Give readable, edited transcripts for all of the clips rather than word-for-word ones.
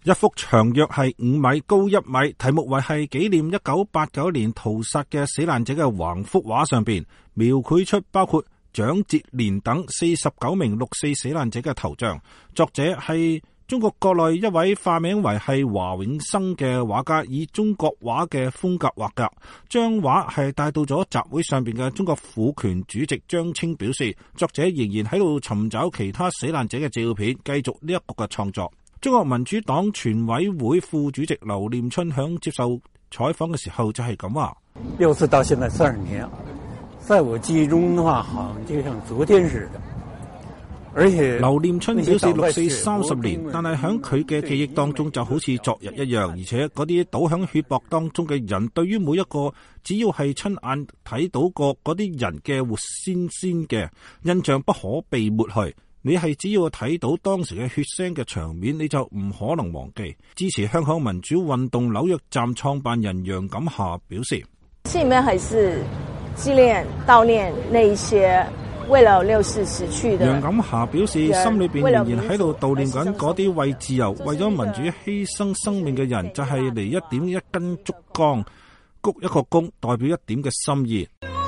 一幅長約係5米、高1米，題目為係紀念1989年屠殺嘅死難者嘅橫幅畫上邊，描繪出包括蔣捷連等49名六四死難者嘅頭像。作者係中國國內一位化名為係華永生嘅畫家，以中國畫嘅風格畫嘅，將畫係帶到咗集會上邊嘅中國婦權主席張青表示，作者仍然喺度尋找其他死難者嘅照片，繼續呢一個嘅創作。中國民主黨全委會副主席劉念春響接受採訪嘅時候就係咁話 ：6四到現在30年，在我記憶中的話，好像就像昨天似的。而且劉念春表示6四30年，但係響佢嘅記憶當中就好似昨日一樣，而且嗰啲倒響血泊當中嘅人，對於每一個只要係親眼睇到過嗰啲人嘅活鮮鮮嘅印象不可被抹去。你係只要睇到當時嘅血腥嘅場面，你就唔可能忘記。支持香港民主運動紐約站創辦人楊錦霞表示： 心裏面還是紀念悼念那一些為了6四死去的。 楊錦霞表示，心裏邊仍然喺度悼念緊嗰啲為自由、為咗民主犧牲生命嘅人，就係嚟一點一根燭光，鞠一個躬，代表一點嘅心意。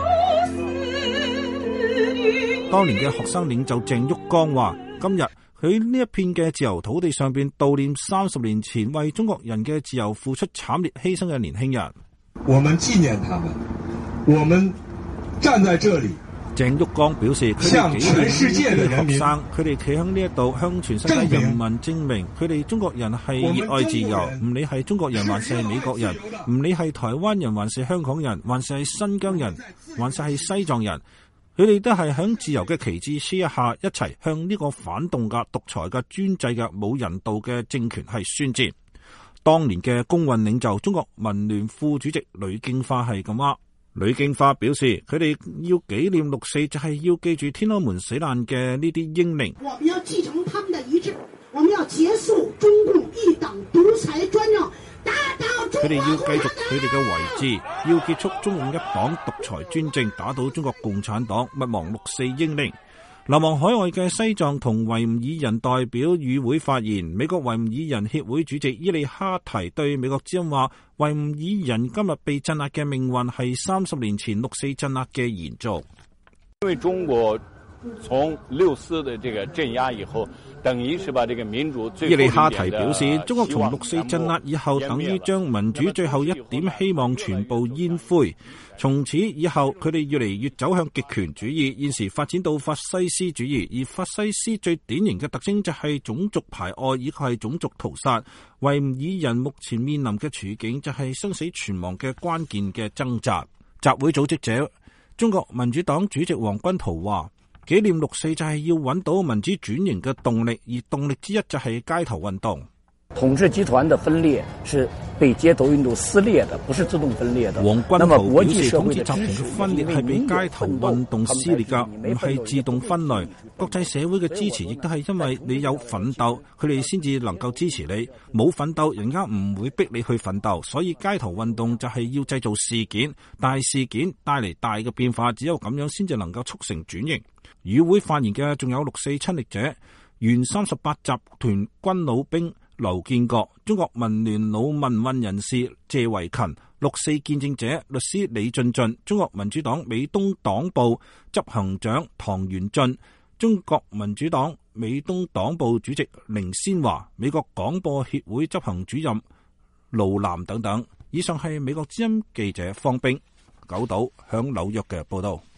當年嘅學生領袖鄭旭光話：今日佢呢一片嘅自由土地上邊悼念30年前為中國人嘅自由付出慘烈犧牲嘅年輕人。 我們紀念他們，我們站在這裏。 鄭旭光表示，佢哋紀念呢啲學生，佢哋企喺呢一度向全世界人民證明，佢哋中國人係熱愛自由，唔理係中國人還是係美國人，唔理係台灣人還是香港人，還是係新疆人，還是係西藏人。佢哋都係響自由嘅旗幟之下，一齊向呢個反動嘅獨裁嘅專制嘅冇人道嘅政權係宣戰。當年嘅工運領袖中國民聯副主席呂敬化係咁話。呂敬化表示，佢哋要紀念6四，就係要記住天安門死難嘅呢啲英靈。 我們要繼承他們的遺志，我們要結束中共一黨獨裁專政。 佢哋要繼續佢哋嘅遺志，要結束中共一黨獨裁專政，打倒中國共產黨，勿忘6四英靈。流亡海外嘅西藏同維吾爾人代表與會發言，美國維吾爾人協會主席伊利哈提對美國之音話：維吾爾人今日被鎮壓嘅命運係30年前6四鎮壓嘅延續。 因為中國從6四的這個鎮壓以後，等於是把這個民主最後一點的希望。伊利哈提表示，中國從6四鎮壓以後，等於將民主最後一點希望全部煙灰。從此以後，佢哋越嚟越走向極權主義，現時發展到法西斯主義，而法西斯最典型嘅特徵就係種族排外，以及係種族屠殺。維吾爾人目前面臨嘅處境就係生死存亡嘅關鍵嘅掙扎。集會組織者中國民主黨主席黃軍濤話：紀念6四就係要揾到民主轉型嘅動力，而動力之一就係街頭運動。 統治集團的分裂是被街頭運動撕裂的，不是自動分裂的。 黃軍濤表示，統治集團嘅分裂係被街頭運動撕裂噶，唔係自動分類。國際社會嘅支持亦都係因為你有奮鬥，佢哋先至能夠支持你。冇奮鬥，人家唔會逼你去奮鬥。所以街頭運動就係要製造事件，大事件帶嚟大嘅變化，只有咁樣先至能夠促成轉型。與會發言嘅仲有6四親歷者、原38集團軍老兵劉建國、中國民聯老民運人士謝維勤、6四見證者律師李進進、中國民主黨美東黨部執行長唐元進、中國民主黨美東黨部主席凌先華、美國廣播協會執行主任盧南等等。以上係美國之音記者方冰九島響紐約嘅報道。